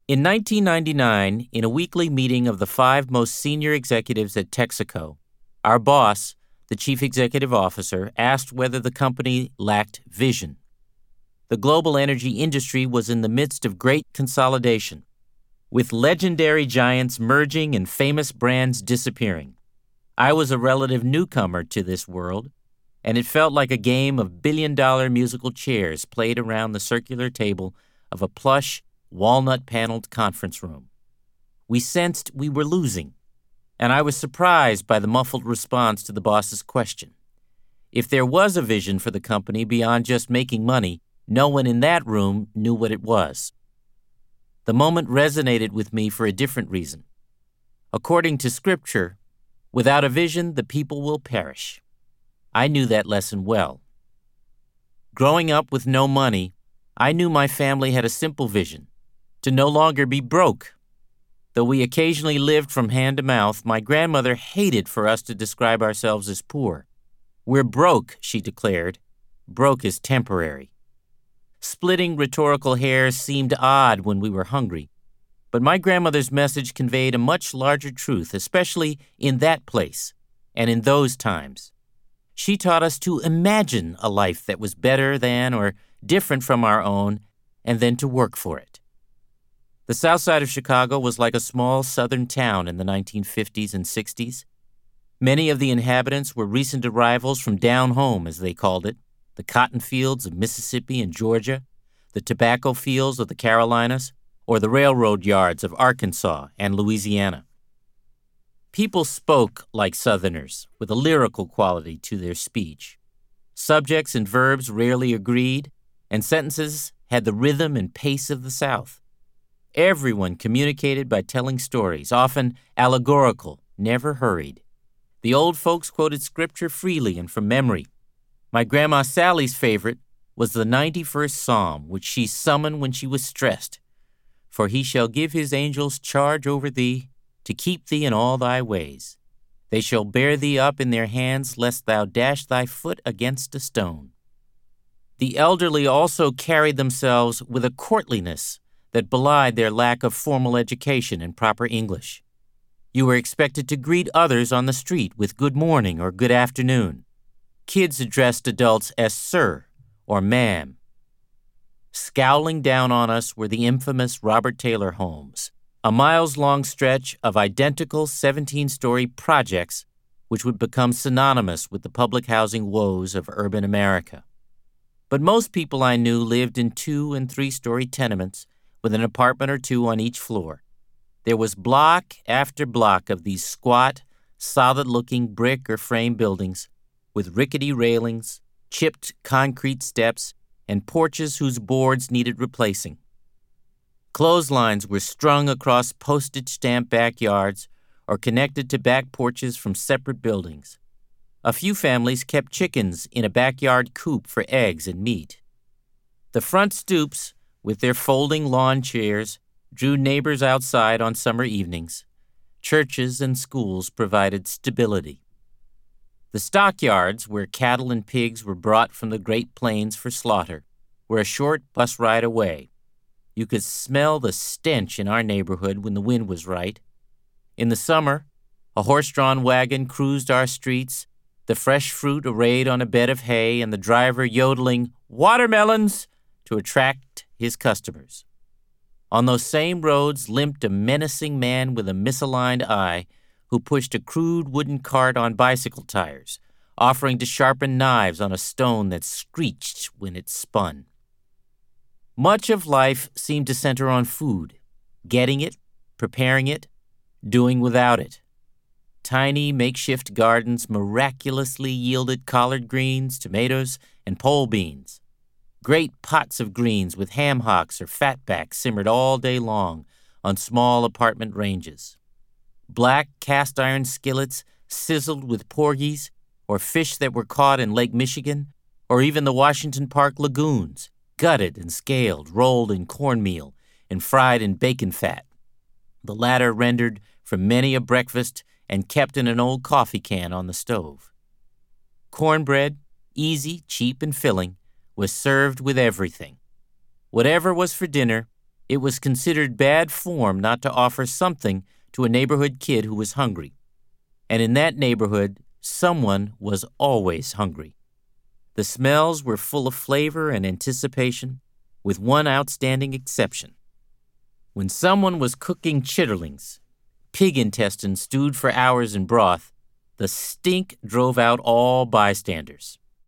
In 1999, in a weekly meeting of the 5 most senior executives at Texaco, our boss, the chief executive officer, asked whether the company lacked vision. The global energy industry was in the midst of great consolidation, with legendary giants merging and famous brands disappearing. I was a relative newcomer to this world, and it felt like a game of billion-dollar musical chairs played around the circular table of a plush, walnut-paneled conference room. We sensed we were losing, and I was surprised by the muffled response to the boss's question. If there was a vision for the company beyond just making money, no one in that room knew what it was. The moment resonated with me for a different reason. According to Scripture, without a vision, the people will perish. I knew that lesson well. Growing up with no money, I knew my family had a simple vision: to no longer be broke. Though we occasionally lived from hand to mouth, my grandmother hated for us to describe ourselves as poor. "We're broke," she declared. "Broke is temporary." Splitting rhetorical hairs seemed odd when we were hungry, but my grandmother's message conveyed a much larger truth, especially in that place and in those times. She taught us to imagine a life that was better than or different from our own, and then to work for it. The south side of Chicago was like a small southern town in the 1950s and 60s. Many of the inhabitants were recent arrivals from down home, as they called it, the cotton fields of Mississippi and Georgia, the tobacco fields of the Carolinas, or the railroad yards of Arkansas and Louisiana. People spoke like Southerners, with a lyrical quality to their speech. Subjects and verbs rarely agreed, and sentences had the rhythm and pace of the South. Everyone communicated by telling stories, often allegorical, never hurried. The old folks quoted Scripture freely and from memory. My Grandma Sally's favorite was the 91st Psalm, which she summoned when she was stressed. "For he shall give his angels charge over thee, to keep thee in all thy ways. They shall bear thee up in their hands, lest thou dash thy foot against a stone." The elderly also carried themselves with a courtliness that belied their lack of formal education and proper English. You were expected to greet others on the street with good morning or good afternoon. Kids addressed adults as sir or ma'am. Scowling down on us were the infamous Robert Taylor homes, a miles-long stretch of identical 17-story projects which would become synonymous with the public housing woes of urban America. But most people I knew lived in 2- and 3-story tenements with an apartment or two on each floor. There was block after block of these squat, solid-looking brick or frame buildings with rickety railings, chipped concrete steps, and porches whose boards needed replacing. Clotheslines were strung across postage-stamp backyards or connected to back porches from separate buildings. A few families kept chickens in a backyard coop for eggs and meat. The front stoops, with their folding lawn chairs, drew neighbors outside on summer evenings. Churches and schools provided stability. The stockyards, where cattle and pigs were brought from the Great Plains for slaughter, were a short bus ride away. You could smell the stench in our neighborhood when the wind was right. In the summer, a horse-drawn wagon cruised our streets, the fresh fruit arrayed on a bed of hay and the driver yodeling "watermelons" to attract his customers. On those same roads limped a menacing man with a misaligned eye who pushed a crude wooden cart on bicycle tires, offering to sharpen knives on a stone that screeched when it spun. Much of life seemed to center on food, getting it, preparing it, doing without it. Tiny makeshift gardens miraculously yielded collard greens, tomatoes, and pole beans. Great pots of greens with ham hocks or fatbacks simmered all day long on small apartment ranges. Black cast-iron skillets sizzled with porgies or fish that were caught in Lake Michigan or even the Washington Park lagoons, gutted and scaled, rolled in cornmeal, and fried in bacon fat, the latter rendered from many a breakfast and kept in an old coffee can on the stove. Cornbread, easy, cheap, and filling, was served with everything. Whatever was for dinner, It was considered bad form not to offer something to a neighborhood kid who was hungry. And in that neighborhood, someone was always hungry. The smells were full of flavor and anticipation, with one outstanding exception. When someone was cooking chitterlings, pig intestines stewed for hours in broth, the stink drove out all bystanders.